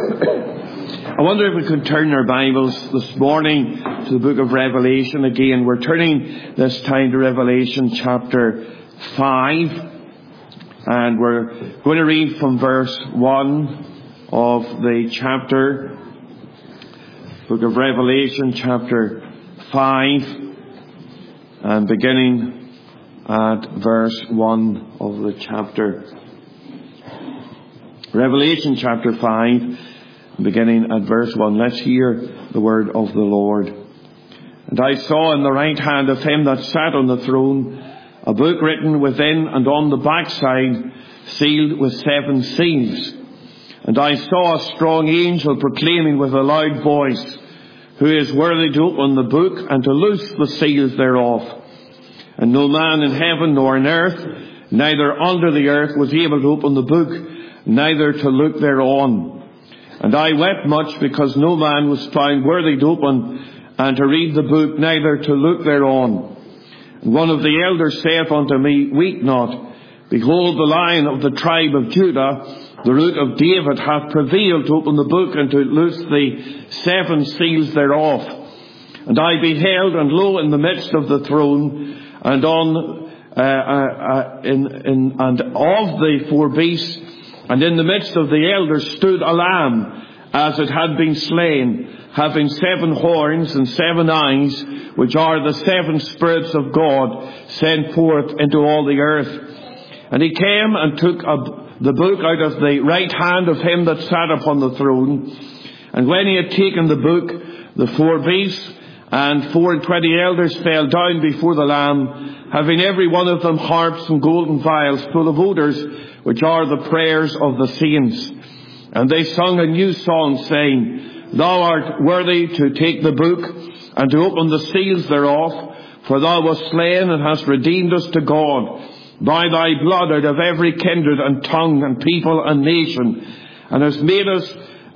I wonder if we could turn our Bibles this morning to the book of Revelation again. We're turning this time to Revelation chapter 5. And we're going to read from verse 1 of the chapter. Book of Revelation chapter 5. And beginning at verse 1 of the chapter. Revelation chapter 5. Beginning at verse 1, let's hear the word of the Lord. And I saw in the right hand of him that sat on the throne a book written within and on the backside, sealed with 7 seals. And I saw a strong angel proclaiming with a loud voice, who is worthy to open the book and to loose the seals thereof. And no man in heaven nor in earth, neither under the earth, was able to open the book, neither to look thereon. And I wept much, because no man was found worthy to open and to read the book, neither to look thereon. And one of the elders saith unto me, Weep not. Behold, the Lion of the tribe of Judah, the Root of David, hath prevailed to open the book and to loose the 7 seals thereof. And I beheld, and lo, in the midst of the throne, and and of the 4 beasts, and in the midst of the elders stood a lamb, as it had been slain, having 7 horns and 7 eyes, which are the 7 spirits of God sent forth into all the earth. And he came and took the book out of the right hand of him that sat upon the throne. And when he had taken the book, the 4 beasts and 24 elders fell down before the Lamb, having every one of them harps and golden vials full of odours, which are the prayers of the saints. And they sung a new song, saying, Thou art worthy to take the book and to open the seals thereof, for thou wast slain and hast redeemed us to God by thy blood out of every kindred and tongue and people and nation, and hast made us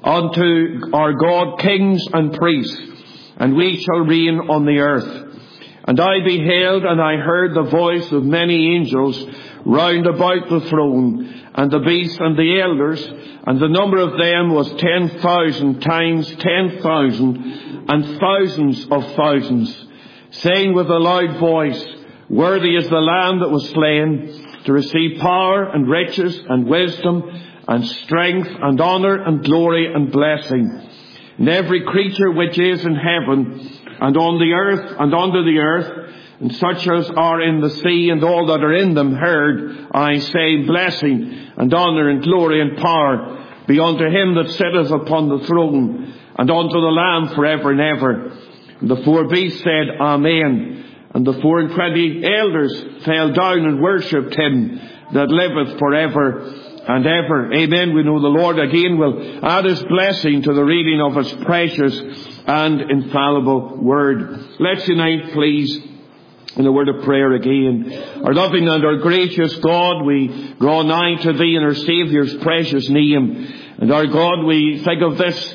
unto our God kings and priests, and we shall reign on the earth. And I beheld, and I heard the voice of many angels round about the throne, and the beasts and the elders, and the number of them was 10,000 times 10,000, and thousands of thousands, saying with a loud voice, Worthy is the Lamb that was slain, to receive power and riches and wisdom and strength and honour and glory and blessing. And every creature which is in heaven and on the earth and under the earth, and such as are in the sea and all that are in them, heard I say, Blessing and honour and glory and power be unto him that sitteth upon the throne, and unto the Lamb for ever and ever. And the 4 beasts said, Amen. And the 24 elders fell down and worshipped him that liveth for ever and ever. Amen. We know the Lord again will add his blessing to the reading of his precious and infallible word. Let's unite, please, in a word of prayer again. Our loving and our gracious God, we draw nigh to thee in our Saviour's precious name. And our God, we think of this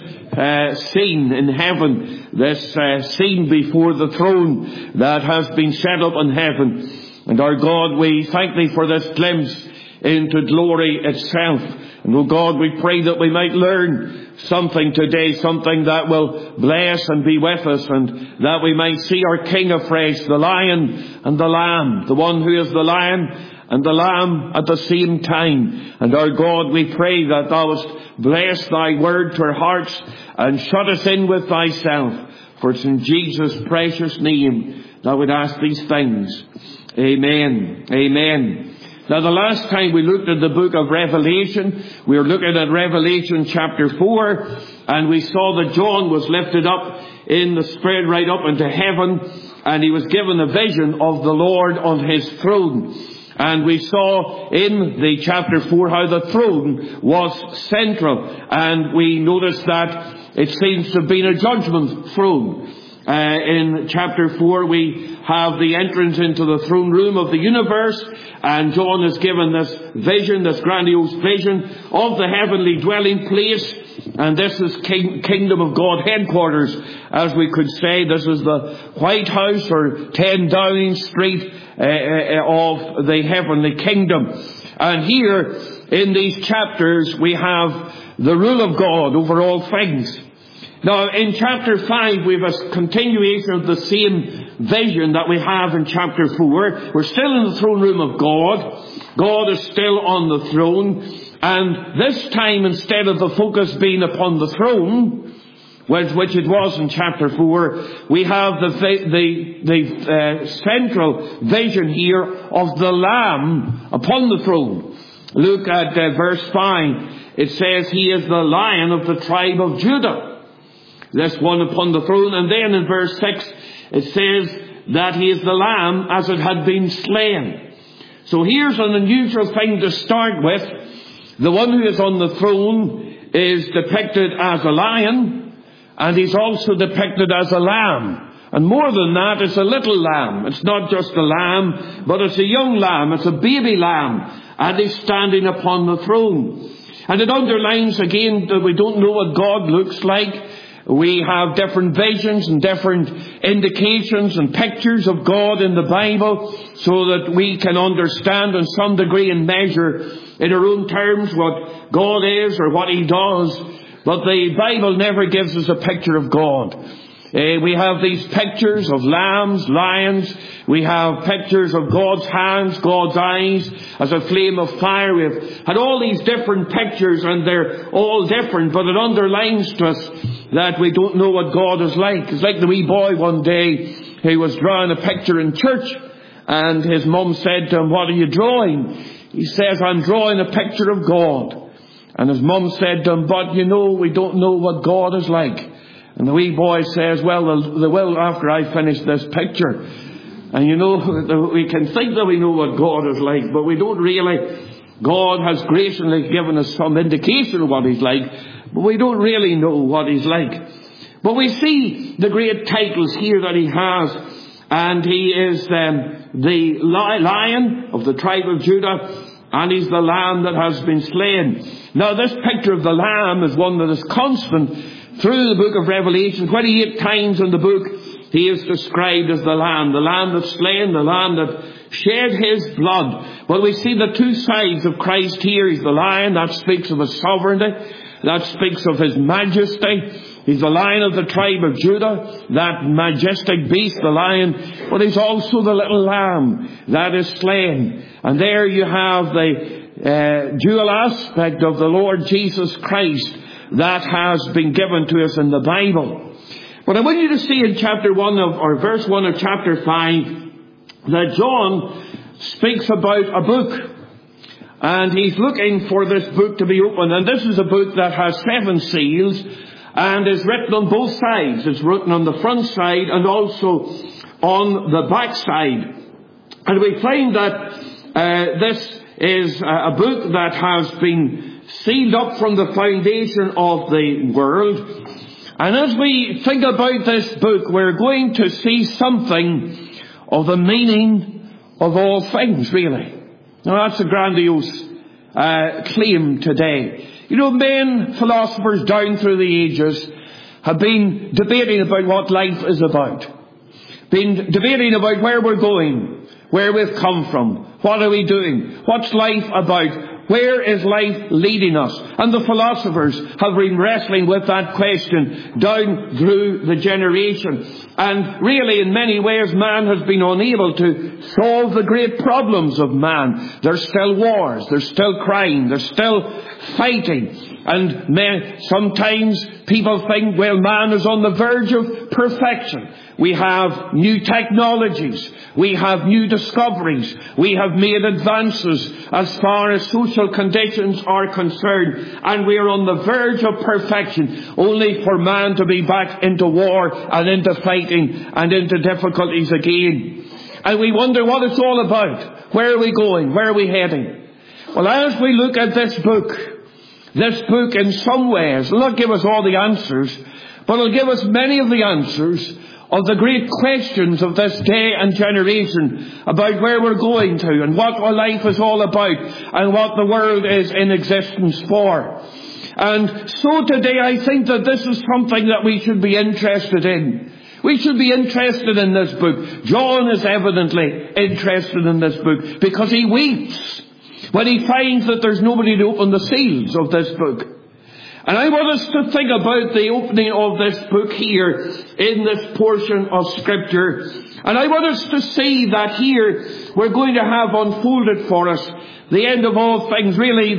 scene in heaven, this scene before the throne that has been set up in heaven. And our God, we thank thee for this glimpse into glory itself. And oh God, we pray that we might learn something today, something that will bless and be with us, and that we might see our King afresh, the Lion and the Lamb, the one who is the Lion and the Lamb at the same time. And our God, we pray that thou wouldst bless thy word to our hearts and shut us in with thyself. For it's in Jesus' precious name that we'd ask these things. Amen. Amen. Now, the last time we looked at the book of Revelation, we were looking at Revelation chapter 4, and we saw that John was lifted up in the Spirit right up into heaven, and he was given a vision of the Lord on his throne. And we saw in the chapter 4 how the throne was central, and we noticed that it seems to have been a judgment throne. In chapter 4 we have the entrance into the throne room of the universe, and John is given this vision, this grandiose vision of the heavenly dwelling place, and this is Kingdom of God headquarters, as we could say. This is the White House or 10 Downing Street of the heavenly kingdom. And here in these chapters we have the rule of God over all things. Now, in chapter 5, we have a continuation of the same vision that we have in chapter 4. We're still in the throne room of God. God is still on the throne. And this time, instead of the focus being upon the throne, which it was in chapter 4, we have the central vision here of the Lamb upon the throne. Look at verse 5. It says, He is the Lion of the tribe of Judah. This one upon the throne. And then in verse 6, it says that He is the Lamb as it had been slain. So here's an unusual thing to start with. The one who is on the throne is depicted as a lion, and He's also depicted as a lamb. And more than that, it's a little lamb. It's not just a lamb, but it's a young lamb. It's a baby lamb. And He's standing upon the throne. And it underlines again that we don't know what God looks like. We have different visions and different indications and pictures of God in the Bible so that we can understand in some degree and measure in our own terms what God is or what He does. But the Bible never gives us a picture of God. We have these pictures of lambs, lions. We have pictures of God's hands, God's eyes as a flame of fire. We've had all these different pictures, and they're all different, but it underlines to us that we don't know what God is like. It's like the wee boy one day, he was drawing a picture in church, and his mum said to him, "What are you drawing?" He says, "I'm drawing a picture of God." And his mum said to him, "But you know, we don't know what God is like." And the wee boy says, "Well, they will after I finish this picture." And you know, we can think that we know what God is like, but we don't really. God has graciously given us some indication of what He's like, but we don't really know what He's like. But we see the great titles here that He has, and He is the Lion of the tribe of Judah, and He's the Lamb that has been slain. Now, this picture of the Lamb is one that is constant through the book of Revelation. 28 times in the book, He is described as the Lamb that's slain, the Lamb that shed His blood. But we see the two sides of Christ here. He's the Lion, that speaks of His sovereignty, that speaks of His majesty. He's the Lion of the tribe of Judah, that majestic beast, the lion. But He's also the little lamb that is slain. And there you have the dual aspect of the Lord Jesus Christ that has been given to us in the Bible. But I want you to see in chapter 1 or verse 1 of chapter 5 that John speaks about a book. And he's looking for this book to be opened. And this is a book that has 7 seals and is written on both sides. It's written on the front side and also on the back side. And we find that this is a book that has been sealed up from the foundation of the world. And as we think about this book, we're going to see something of the meaning of all things, really. Now, that's a grandiose claim today. You know, men, philosophers down through the ages have been debating about what life is about. Been debating about where we're going, where we've come from, what are we doing, what's life about. Where is life leading us? And the philosophers have been wrestling with that question down through the generation. And really, in many ways, man has been unable to solve the great problems of man. There's still wars, there's still crime, there's still fighting. And sometimes people think, well, man is on the verge of perfection. We have new technologies. We have new discoveries. We have made advances as far as social conditions are concerned. And we are on the verge of perfection, only for man to be back into war and into fighting and into difficulties again. And we wonder what it's all about. Where are we going? Where are we heading? Well, as we look at this book in some ways will not give us all the answers, but it'll give us many of the answers of the great questions of this day and generation about where we're going to and what our life is all about and what the world is in existence for. And so today I think that this is something that we should be interested in. We should be interested in this book. John is evidently interested in this book because he weeps when he finds that there's nobody to open the seals of this book. And I want us to think about the opening of this book here in this portion of Scripture. And I want us to see that here we're going to have unfolded for us the end of all things, really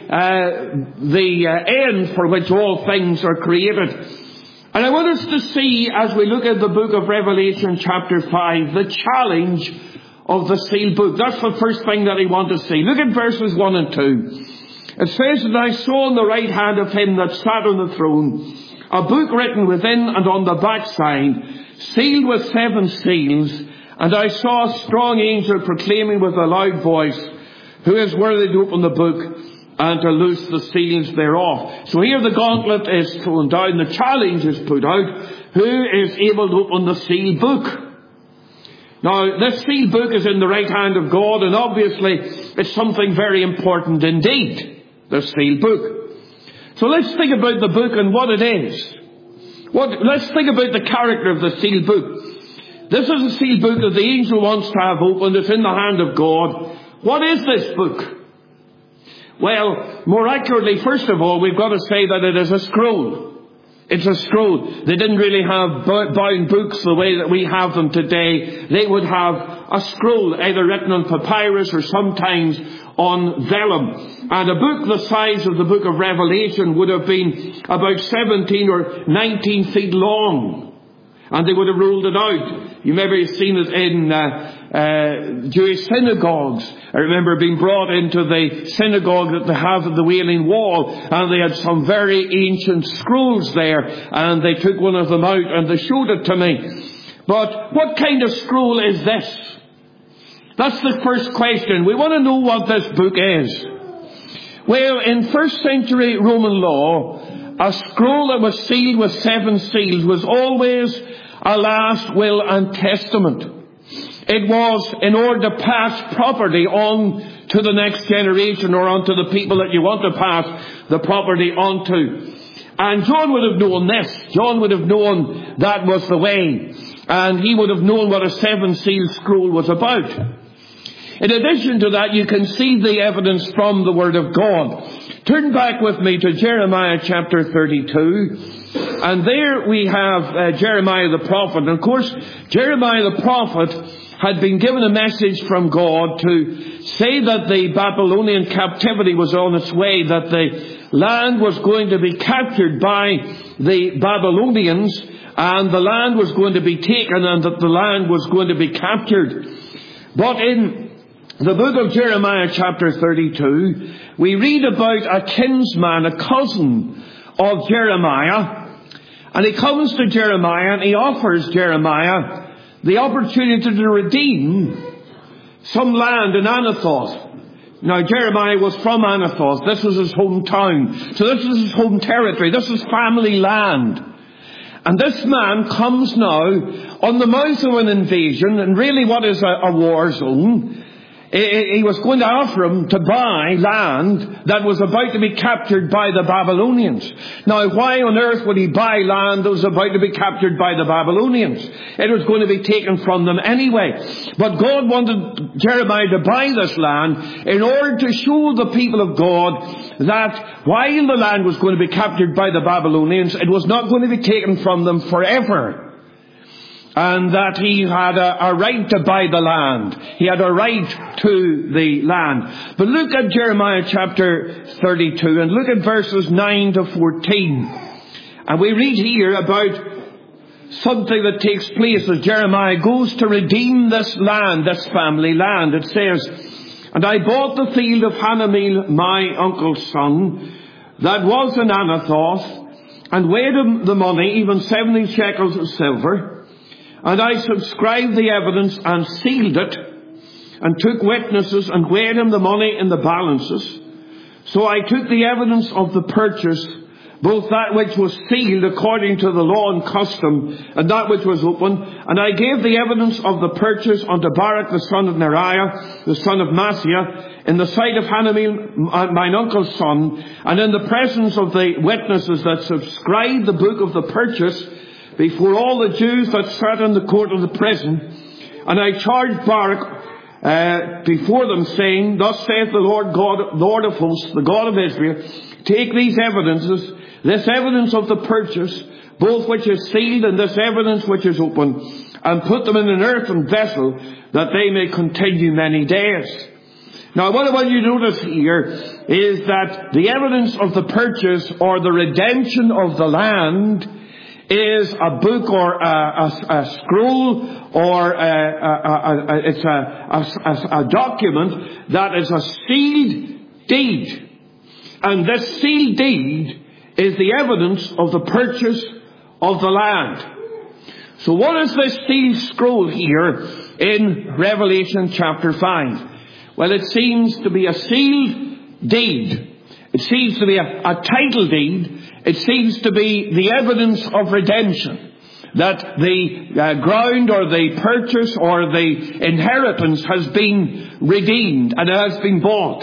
the end for which all things are created. And I want us to see, as we look at the book of Revelation chapter 5, the challenge of the sealed book. That's the first thing that I want to see. Look at verses 1 and 2. It says, "And I saw in the right hand of him that sat on the throne a book written within and on the backside, sealed with 7 seals. And I saw a strong angel proclaiming with a loud voice, Who is worthy to open the book and to loose the seals thereof?" So here the gauntlet is thrown down, the challenge is put out. Who is able to open the sealed book? Now, this sealed book is in the right hand of God, and obviously it's something very important indeed, the sealed book. So let's think about the book and what it is. Let's think about the character of the sealed book. This is a sealed book that the angel wants to have opened. It's in the hand of God. What is this book? Well, more accurately, first of all, we've got to say that it is a scroll. It's a scroll. They didn't really have bound books the way that we have them today. They would have a scroll, either written on papyrus or sometimes on vellum. And a book the size of the book of Revelation would have been about 17 or 19 feet long. And they would have ruled it out. You maybe have seen it in Jewish synagogues. I remember being brought into the synagogue that they have at the Wailing Wall, and they had some very ancient scrolls there, and they took one of them out and they showed it to me. But what kind of scroll is this? That's the first question. We want to know what this book is. Well, in first century Roman law, a scroll that was sealed with 7 seals was always a last will and testament. It was in order to pass property on to the next generation or on to the people that you want to pass the property on to. And John would have known this. John would have known that was the way. And he would have known what a 7-sealed scroll was about. In addition to that, you can see the evidence from the Word of God. Turn back with me to Jeremiah chapter 32. And there we have Jeremiah the prophet. And of course, Jeremiah the prophet had been given a message from God to say that the Babylonian captivity was on its way, that the land was going to be captured by the Babylonians, and the land was going to be taken, and that the land was going to be captured. But in the book of Jeremiah chapter 32, we read about a kinsman, a cousin of Jeremiah, and he comes to Jeremiah and he offers Jeremiah the opportunity to redeem some land in Anathoth. Now, Jeremiah was from Anathoth. This was his hometown. So this is his home territory. This is family land. And this man comes now on the mouth of an invasion, and really what is a war zone. He was going to offer him to buy land that was about to be captured by the Babylonians. Now, why on earth would he buy land that was about to be captured by the Babylonians? It was going to be taken from them anyway. But God wanted Jeremiah to buy this land in order to show the people of God that while the land was going to be captured by the Babylonians, it was not going to be taken from them forever. And that he had a right to buy the land. He had a right to the land. But look at Jeremiah chapter 32 and look at verses 9 to 14. And we read here about something that takes place as Jeremiah goes to redeem this land, this family land. It says, "And I bought the field of Hanamel, my uncle's son, that was in Anathoth, and weighed him the money, even 70 shekels of silver. And I subscribed the evidence and sealed it, and took witnesses and weighed him the money in the balances. So I took the evidence of the purchase, both that which was sealed according to the law and custom, and that which was open. And I gave the evidence of the purchase unto Baruch the son of Neriah, the son of Maaseiah, in the sight of Hanamel, mine uncle's son, and in the presence of the witnesses that subscribed the book of the purchase, before all the Jews that sat in the court of the prison. And I charged Baruch before them, saying, Thus saith the Lord God, Lord of hosts, the God of Israel, take these evidences, this evidence of the purchase, both which is sealed and this evidence which is open, and put them in an earthen vessel, that they may continue many days. Now, what I want you to notice here is that the evidence of the purchase or the redemption of the land is a book or a scroll, or it's a document that is a sealed deed. And this sealed deed is the evidence of the purchase of the land. So what is this sealed scroll here in Revelation chapter 5? Well, it seems to be a sealed deed. It seems to be a title deed. It seems to be the evidence of redemption. That the ground or the purchase or the inheritance has been redeemed and has been bought.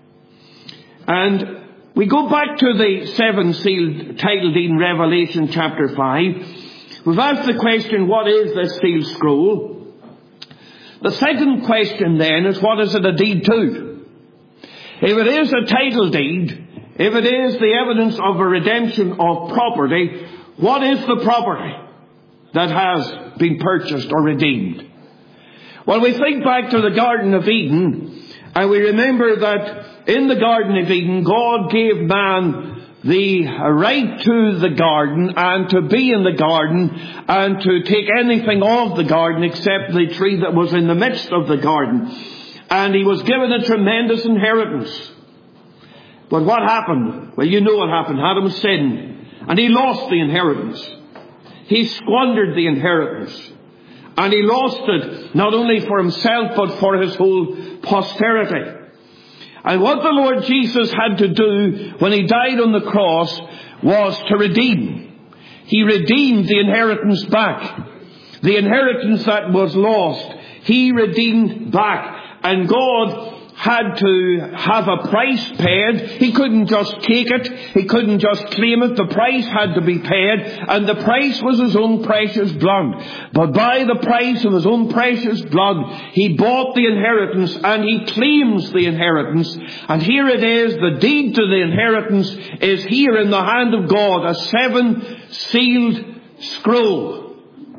And we go back to the 7 sealed title deed in Revelation chapter 5. We've asked the question, what is this sealed scroll? The second question then is, what is it a deed to? If it is a title deed, if it is the evidence of a redemption of property, what is the property that has been purchased or redeemed? Well, we think back to the Garden of Eden, and we remember that in the Garden of Eden, God gave man the right to the garden and to be in the garden and to take anything of the garden except the tree that was in the midst of the garden. And he was given a tremendous inheritance. But what happened? Well, you know what happened. Adam sinned, and he lost the inheritance. He squandered the inheritance. And he lost it not only for himself, but for his whole posterity. And what the Lord Jesus had to do when he died on the cross was to redeem. He redeemed the inheritance back. The inheritance that was lost, he redeemed back. And God had to have a price paid. He couldn't just take it. He couldn't just claim it. The price had to be paid. And the price was his own precious blood. But by the price of his own precious blood, he bought the inheritance and he claims the inheritance. And here it is, the deed to the inheritance is here in the hand of God, a 7 sealed scroll.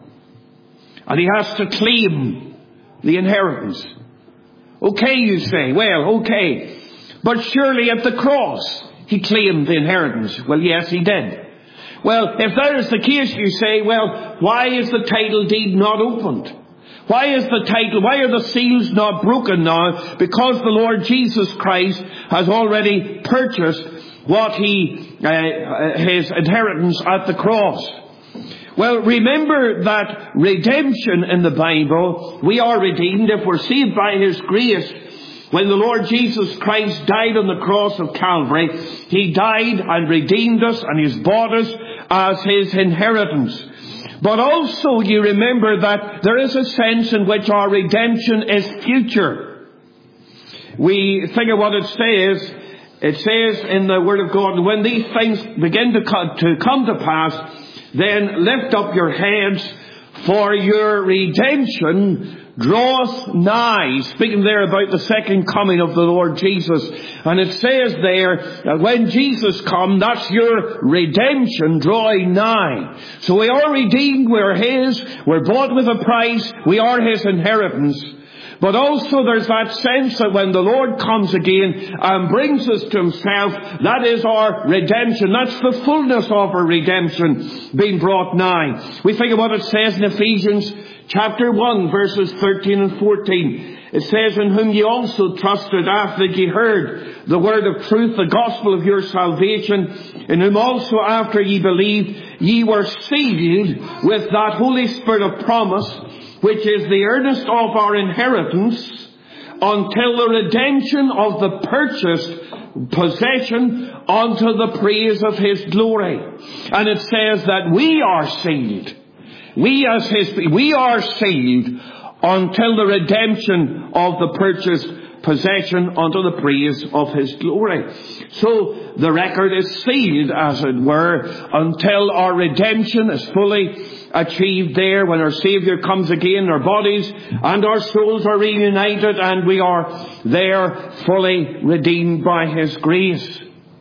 And he has to claim the inheritance. Okay, you say. Well, okay. But surely at the cross, he claimed the inheritance. Well, yes, he did. Well, if that is the case, you say, well, why is the title deed not opened? Why are the seals not broken now? Because the Lord Jesus Christ has already purchased what his inheritance at the cross. Well, remember that redemption in the Bible, we are redeemed if we're saved by his grace. When the Lord Jesus Christ died on the cross of Calvary, he died and redeemed us and he's bought us as his inheritance. But also you remember that there is a sense in which our redemption is future. We think of what it says. It says in the Word of God, when these things begin to come to pass, then lift up your heads, for your redemption draweth nigh. Speaking there about the second coming of the Lord Jesus. And it says there that when Jesus comes, that's your redemption drawing nigh. So we are redeemed, we're his, we're bought with a price, we are his inheritance. But also there's that sense that when the Lord comes again and brings us to himself, that is our redemption. That's the fullness of our redemption being brought nigh. We think of what it says in Ephesians chapter 1 verses 13 and 14. It says, in whom ye also trusted after ye heard the word of truth, the gospel of your salvation, in whom also after ye believed, ye were sealed with that Holy Spirit of promise, which is the earnest of our inheritance, until the redemption of the purchased possession unto the praise of his glory. And it says that we are sealed. We are sealed until the redemption of the purchased possession unto the praise of his glory. So the record is sealed, as it were, until our redemption is fully achieved there, when our Saviour comes again, our bodies and our souls are reunited and we are there fully redeemed by his grace.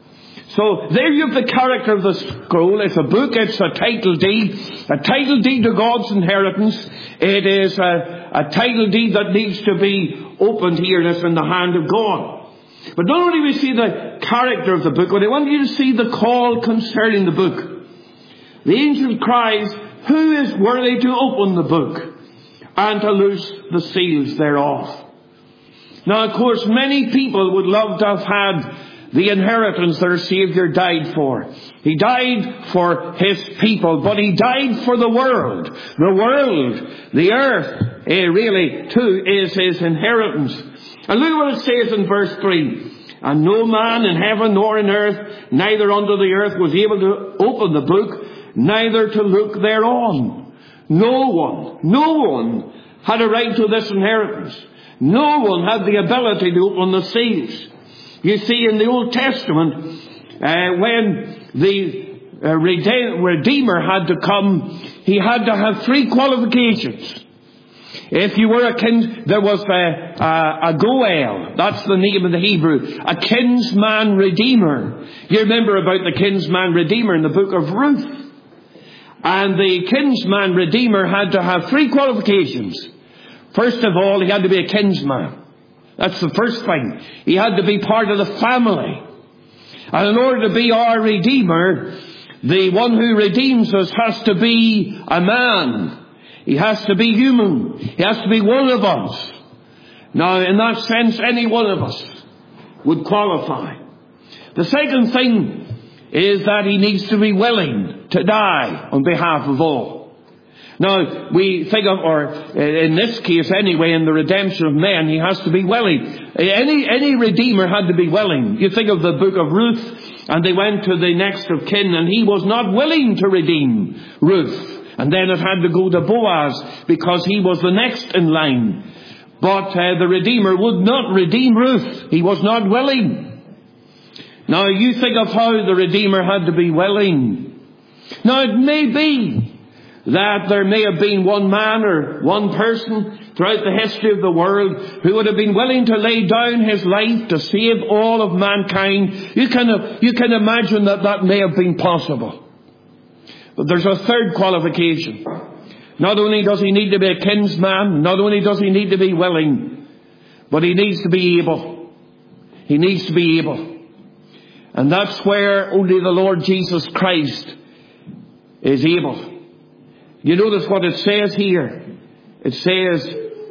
So there you have the character of the scroll. It's a book, it's a title deed to God's inheritance. It is a title deed that needs to be opened here, and it's in the hand of God. But not only do we see the character of the book, but I want you to see the call concerning the book. The angel cries, who is worthy to open the book and to loose the seals thereof? Now, of course, many people would love to have had the inheritance their Saviour died for. He died for His people, but He died for the world. The world, the earth, really too is His inheritance. And look what it says in verse 3. And no man in heaven nor in earth, neither under the earth, was able to open the book, neither to look thereon. No one had a right to this inheritance. No one had the ability to open the seals. You see, in the Old Testament, when the Redeemer had to come, He had to have 3 qualifications. If you were there was a Goel, that's the name of the Hebrew, a kinsman redeemer. You remember about the kinsman redeemer in the book of Ruth. And the kinsman redeemer had to have 3 qualifications. First of all, he had to be a kinsman. That's the first thing. He had to be part of the family. And in order to be our Redeemer, the one who redeems us has to be a man. He has to be human. He has to be one of us. Now, in that sense, any one of us would qualify. The second thing is that he needs to be willing to die on behalf of all. Now, we think of, or in this case anyway, in the redemption of men, he has to be willing. Any redeemer had to be willing. You think of the book of Ruth, and they went to the next of kin, and he was not willing to redeem Ruth. And then it had to go to Boaz, because he was the next in line. But the Redeemer would not redeem Ruth. He was not willing. Now, you think of how the Redeemer had to be willing. Now, it may be that there may have been one man or one person throughout the history of the world who would have been willing to lay down his life to save all of mankind. You can imagine that may have been possible. But there's a third qualification. Not only does he need to be a kinsman, not only does he need to be willing, but he needs to be able. He needs to be able. And that's where only the Lord Jesus Christ is able. You notice what it says here. It says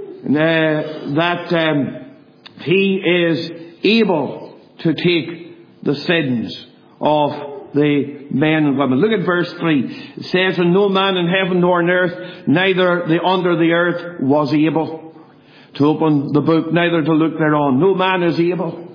that he is able to take the sins of the men and women. Look at verse 3. It says, and no man in heaven nor on earth, neither the under the earth, was able to open the book, neither to look thereon. No man is able.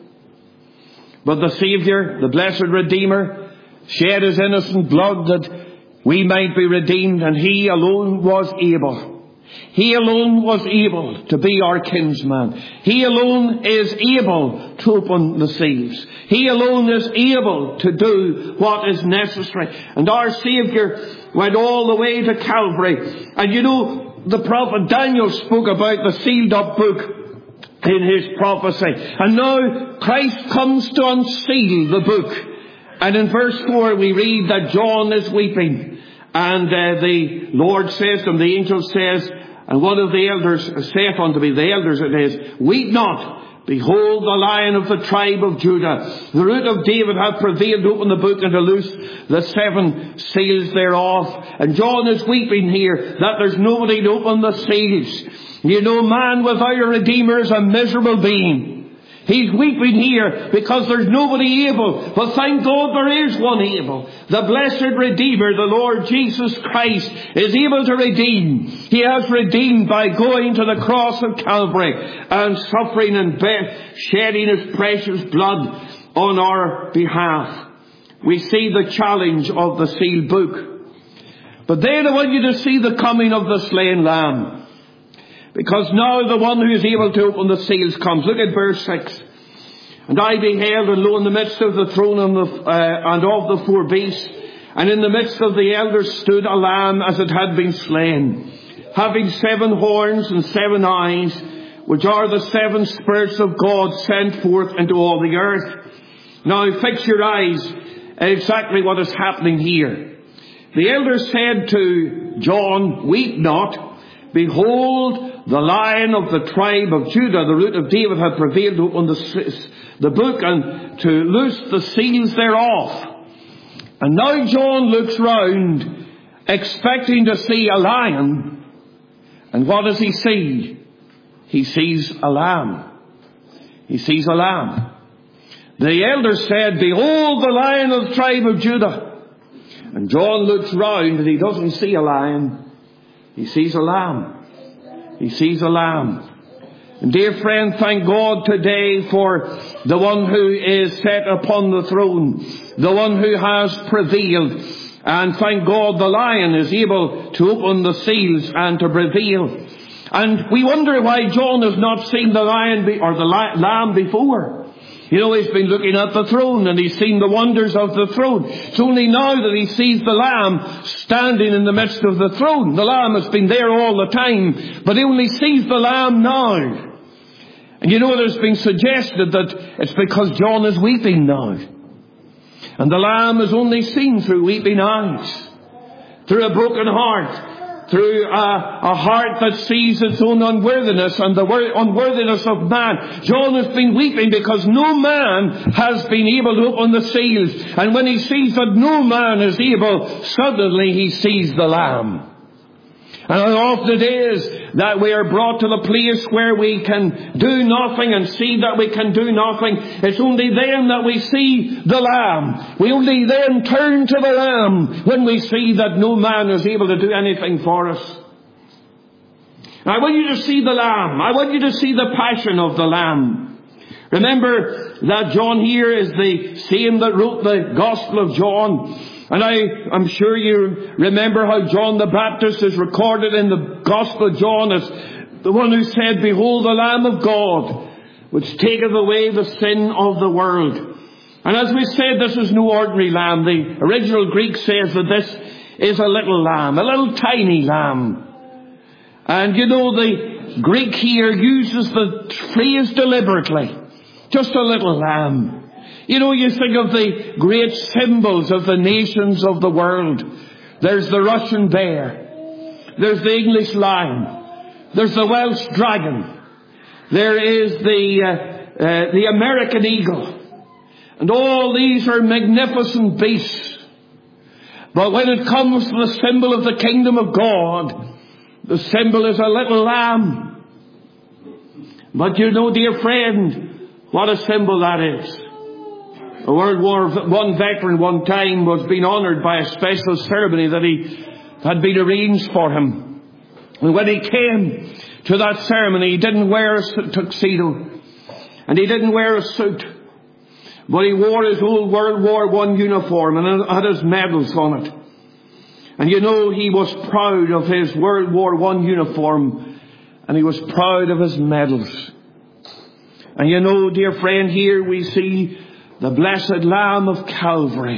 But the Saviour, the blessed Redeemer, shed his innocent blood that we might be redeemed, and he alone was able. He alone was able to be our kinsman. He alone is able to open the seals. He alone is able to do what is necessary. And our Saviour went all the way to Calvary. And you know, the prophet Daniel spoke about the sealed up book in his prophecy. And now Christ comes to unseal the book. And in verse 4 we read that John is weeping. And the Lord says to him, the angel says, and one of the elders saith unto me, the elders it is, weep not, behold the Lion of the tribe of Judah, the root of David hath prevailed to open the book and to loose the 7 seals thereof. And John is weeping here that there's nobody to open the seals. You know, man without a Redeemer is a miserable being. He's weeping here because there's nobody able. But thank God there is one able. The blessed Redeemer, the Lord Jesus Christ, is able to redeem. He has redeemed by going to the cross of Calvary and suffering and shedding his precious blood on our behalf. We see the challenge of the sealed book. But then I want you to see the coming of the slain lamb. Because now the one who is able to open the seals comes. Look at verse 6. And I beheld, and lo, in the midst of the throne and of the 4 beasts, and in the midst of the elders stood a lamb as it had been slain, having 7 horns and 7 eyes, which are the 7 spirits of God sent forth into all the earth. Now fix your eyes exactly what is happening here. The elders said to John, "Weep not. Behold, the Lion of the tribe of Judah, the Root of David, hath prevailed to open the book and to loose the seals thereof." And now John looks round, expecting to see a lion. And what does he see? He sees a lamb. He sees a lamb. The elders said, "Behold, the Lion of the tribe of Judah." And John looks round and he doesn't see a lion. He sees a lamb. He sees a lamb. And dear friend, thank God today for the one who is set upon the throne, the one who has prevailed. And thank God the Lion is able to open the seals and to prevail. And we wonder why John has not seen the lion or the lamb before. You know, he's been looking at the throne and he's seen the wonders of the throne. It's only now that he sees the lamb standing in the midst of the throne. The lamb has been there all the time, but he only sees the lamb now. And you know, there's been suggested that it's because John is weeping now. And the lamb is only seen through weeping eyes, through a broken heart, through a heart that sees its own unworthiness and the unworthiness of man. John has been weeping because no man has been able to open the seals. And when he sees that no man is able, suddenly he sees the Lamb. And how often it is that we are brought to the place where we can do nothing and see that we can do nothing. It's only then that we see the Lamb. We only then turn to the Lamb when we see that no man is able to do anything for us. I want you to see the Lamb. I want you to see the passion of the Lamb. Remember that John here is the same that wrote the Gospel of John. And I'm sure you remember how John the Baptist is recorded in the Gospel of John as the one who said, "Behold the Lamb of God, which taketh away the sin of the world." And as we said, this is no ordinary lamb. The original Greek says that this is a little lamb, a little tiny lamb. And you know, the Greek here uses the phrase deliberately. Just a little lamb. You know, you think of the great symbols of the nations of the world. There's the Russian bear. There's the English lion. There's the Welsh dragon. There is the American eagle. And all these are magnificent beasts. But when it comes to the symbol of the kingdom of God, the symbol is a little lamb. But you know, dear friend, what a symbol that is. A World War I veteran one time was being honoured by a special ceremony that had been arranged for him. And when he came to that ceremony, he didn't wear a tuxedo. And he didn't wear a suit. But he wore his old World War I uniform and had his medals on it. And you know, he was proud of his World War I uniform. And he was proud of his medals. And you know, dear friend, here we see the blessed Lamb of Calvary.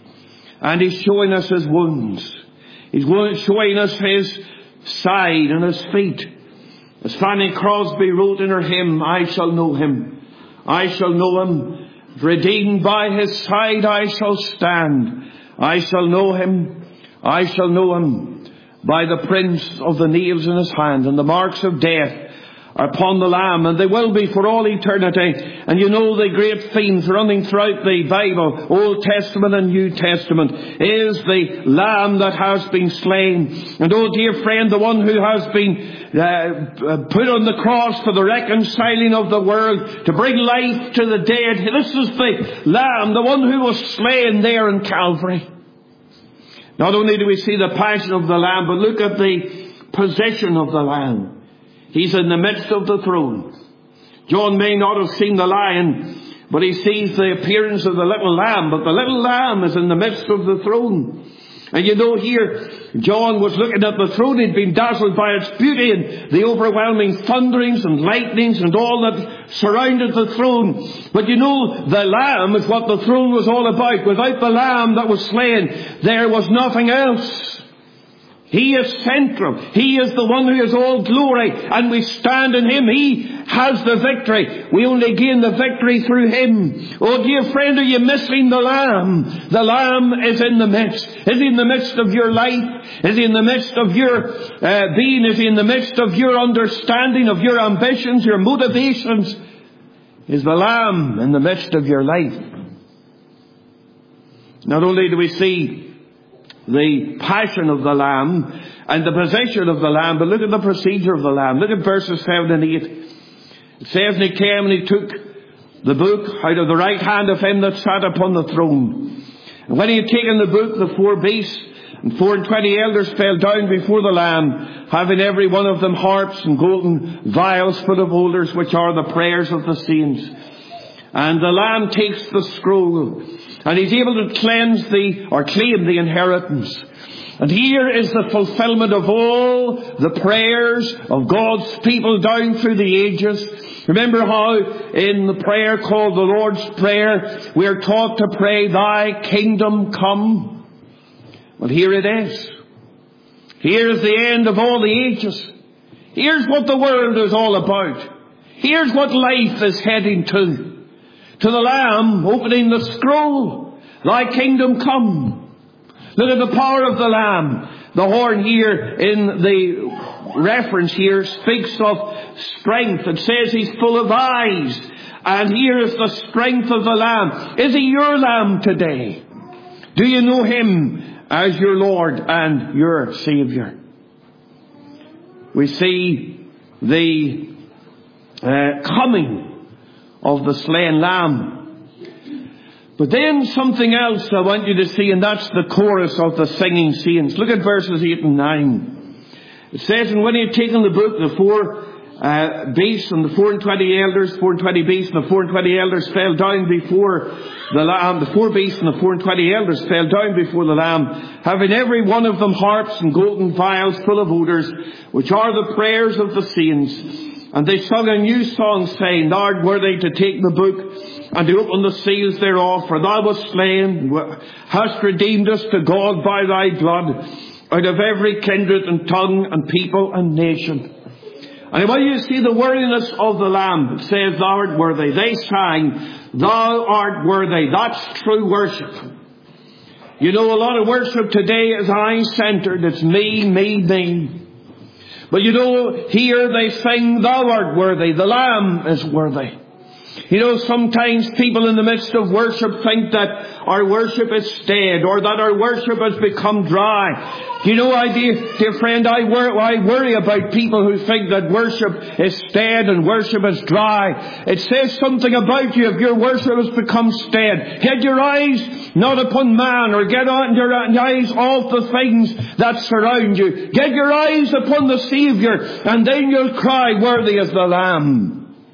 And he's showing us his wounds. He's showing us his side and his feet. As Fanny Crosby wrote in her hymn, "I shall know him. I shall know him. Redeemed by his side I shall stand. I shall know him. I shall know him. By the prints of the nails in his hand and the marks of death are upon the Lamb, and they will be for all eternity." And you know, the great themes running throughout the Bible, Old Testament and New Testament, is the Lamb that has been slain. And oh dear friend, the one who has been put on the cross for the reconciling of the world, to bring life to the dead. This is the Lamb, the one who was slain there in Calvary. Not only do we see the passion of the Lamb, but look at the position of the Lamb. He's in the midst of the throne. John may not have seen the lion, but he sees the appearance of the little lamb. But the little lamb is in the midst of the throne. And you know, here John was looking at the throne. He'd been dazzled by its beauty and the overwhelming thunderings and lightnings and all that surrounded the throne. But you know, the Lamb is what the throne was all about. Without the Lamb that was slain, there was nothing else. He is central. He is the one who is all glory, and we stand in him. He has the victory. We only gain the victory through Him. Oh, dear friend, are you missing the Lamb? The Lamb is in the midst. Is He in the midst of your life? Is He in the midst of your being? Is He in the midst of your understanding, of your ambitions, your motivations? Is the Lamb in the midst of your life? Not only do we see the passion of the Lamb and the position of the Lamb, but look at the procedure of the Lamb. Look at verses 7 and 8. It says, and He came and He took the book out of the right hand of Him that sat upon the throne. And when He had taken the book, the 4 beasts and 24 elders fell down before the Lamb, having every one of them harps and golden vials full of odors, which are the prayers of the saints. And the Lamb takes the scroll, and He's able to claim the inheritance. And here is the fulfillment of all the prayers of God's people down through the ages. Remember how in the prayer called the Lord's Prayer, we are taught to pray, Thy kingdom come. Well, here it is. Here's the end of all the ages. Here's what the world is all about. Here's what life is heading to. To the Lamb opening the scroll. Thy kingdom come. Look at the power of the Lamb. The horn here in the reference here speaks of strength. It says He's full of eyes. And here is the strength of the Lamb. Is He your Lamb today? Do you know Him as your Lord and your Saviour? We see the coming of the slain Lamb. But then something else I want you to see, and that's the chorus of the singing saints. Look at verses 8 and 9. It says, and when He had taken the book, the 4 beasts and the 24 elders, 24 beasts and the 24 elders fell down before the Lamb. The 4 beasts and the 24 elders fell down before the Lamb, having every one of them harps and golden vials full of odors, which are the prayers of the saints. And they sung a new song, saying, Thou art worthy to take the book and to open the seals thereof, for Thou wast slain, hast redeemed us to God by Thy blood, out of every kindred and tongue and people and nation. And I want you to see the worthiness of the Lamb. It says, Thou art worthy. They sang, Thou art worthy. That's true worship. You know, a lot of worship today is I-centered. It's me, me, me. But you know, here they sing, Thou art worthy. The Lamb is worthy. You know, sometimes people in the midst of worship think that our worship is stale, or that our worship has become dry. You know, dear friend, I worry about people who think that worship is stale and worship is dry. It says something about you if your worship has become stale. Get your eyes not upon man, or get on your eyes off the things that surround you. Get your eyes upon the Saviour, and then you'll cry, Worthy is the Lamb.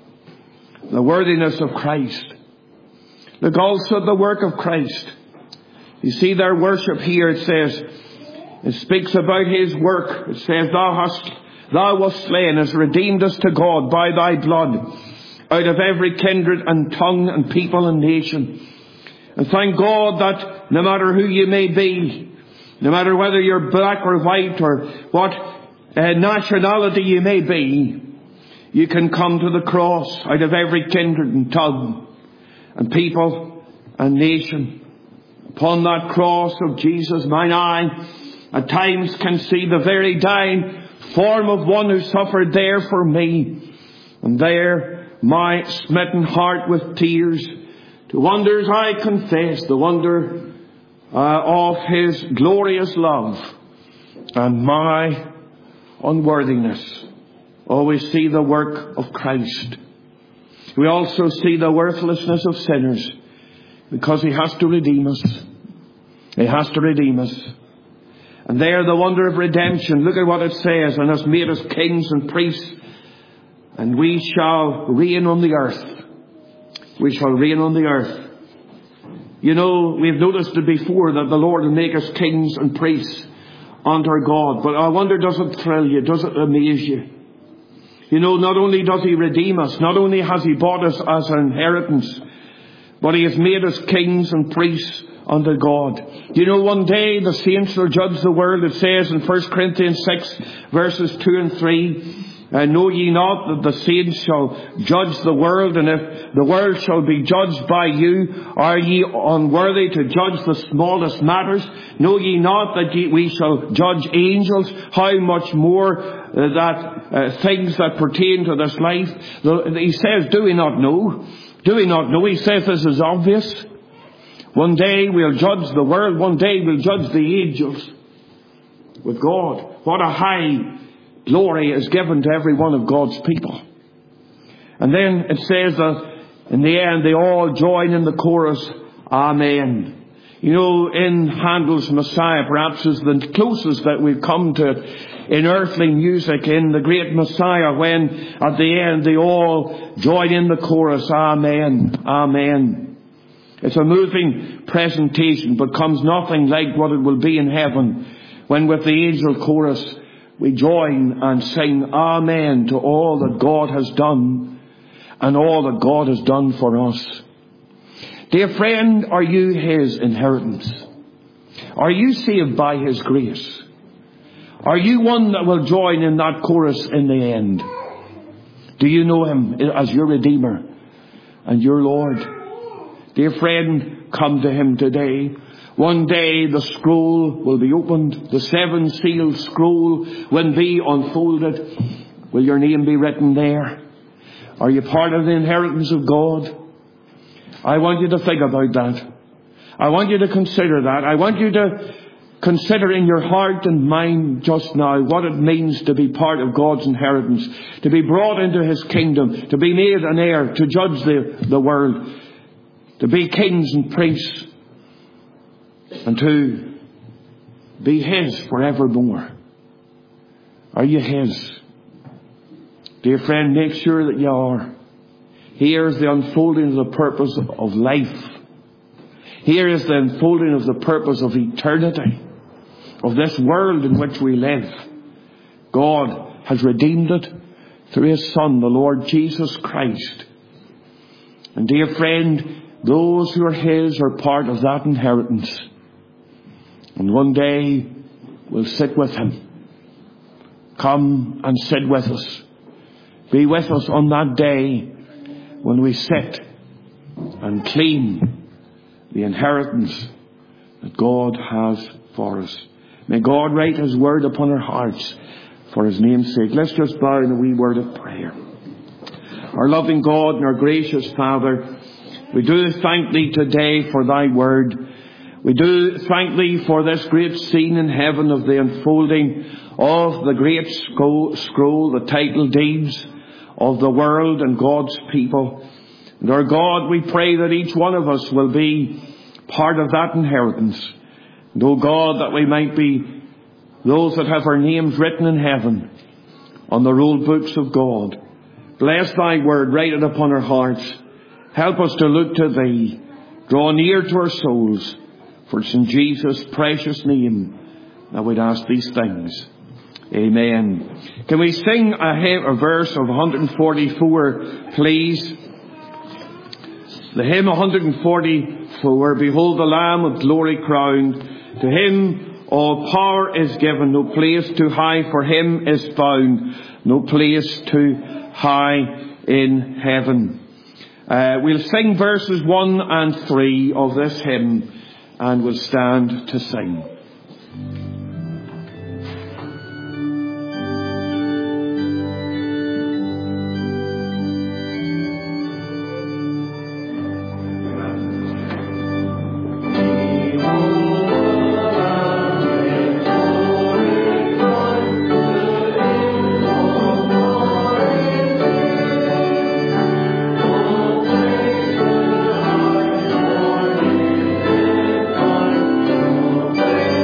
The worthiness of Christ. Look also at the work of Christ. You see their worship here, it says, it speaks about His work. It says, Thou wast slain, hast redeemed us to God by Thy blood, out of every kindred and tongue and people and nation. And thank God that no matter who you may be, no matter whether you're black or white or what nationality you may be, you can come to the cross out of every kindred and tongue and people and nation. Upon that cross of Jesus, mine eye at times can see the very dying form of one who suffered there for me. And there my smitten heart with tears to wonders I confess, the wonder of His glorious love and my unworthiness. We see the work of Christ. We also see the worthlessness of sinners, because He has to redeem us. He has to redeem us. And there the wonder of redemption. Look at what it says, and has made us kings and priests, and we shall reign on the earth. We shall reign on the earth. You know, we've noticed it before that the Lord will make us kings and priests unto our God. But I wonder, does it thrill you? Does it amaze you? You know, not only does He redeem us, not only has He bought us as an inheritance, but He has made us kings and priests unto God. You know, one day the saints will judge the world. It says in 1 Corinthians 6 verses 2 and 3, Know ye not that the saints shall judge the world? And if the world shall be judged by you, are ye unworthy to judge the smallest matters? Know ye not that we shall judge angels? How much more that things that pertain to this life? He says, do we not know? Do we not know? He says this is obvious. One day we'll judge the world. One day we'll judge the angels with God. What a high glory is given to every one of God's people. And then it says that in the end they all join in the chorus, Amen. You know, in Handel's Messiah perhaps is the closest that we've come to in earthly music, in the great Messiah, when at the end they all join in the chorus, Amen, Amen. It's a moving presentation, but comes nothing like what it will be in heaven, when with the angel chorus we join and sing Amen to all that God has done and all that God has done for us. Dear friend, are you His inheritance? Are you saved by His grace? Are you one that will join in that chorus in the end? Do you know Him as your Redeemer and your Lord? Dear friend, come to Him today. One day the scroll will be opened. The 7-sealed scroll will be unfolded. Will your name be written there? Are you part of the inheritance of God? I want you to think about that. I want you to consider that. I want you to consider in your heart and mind just now what it means to be part of God's inheritance, to be brought into His kingdom, to be made an heir, to judge the world, to be kings and priests, and to be His forevermore. Are you His? Dear friend, make sure that you are. Here's the unfolding of the purpose of life. Here is the unfolding of the purpose of eternity, of this world in which we live. God has redeemed it through His Son, the Lord Jesus Christ. And dear friend, those who are His are part of that inheritance. And one day we'll sit with Him. Come and sit with us. Be with us on that day when we sit and claim the inheritance that God has for us. May God write His word upon our hearts for His name's sake. Let's just bow in a wee word of prayer. Our loving God and our gracious Father, we do thank Thee today for Thy word. We do thank Thee for this great scene in heaven of the unfolding of the great scroll, the title deeds of the world and God's people. And our God, we pray that each one of us will be part of that inheritance. And O God, that we might be those that have our names written in heaven on the roll books of God. Bless Thy word, write it upon our hearts. Help us to look to Thee. Draw near to our souls. For it's in Jesus' precious name that we'd ask these things. Amen. Can we sing a verse of 144, please? The hymn 144, Behold the Lamb with glory crowned. To Him all power is given. No place too high for Him is found. No place too high in heaven. We'll sing verses 1 and 3 of this hymn, and we'll stand to sing. Thank you.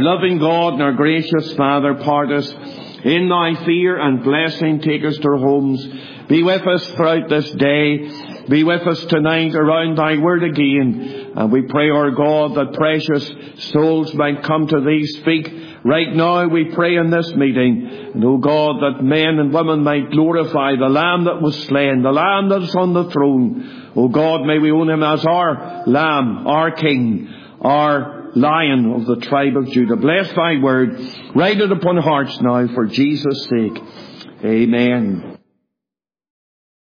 loving God and our gracious Father, part us in thy fear and blessing. Take us to our homes. Be with us throughout this day. Be with us tonight around thy word again. And we pray, our God, that precious souls might come to thee. Speak right now, we pray, in this meeting. And, O God, that men and women might glorify the Lamb that was slain, the Lamb that is on the throne. O God, may we own him as our Lamb, our King, our Lion of the tribe of Judah. Bless thy word. Write it upon hearts now for Jesus' sake. Amen.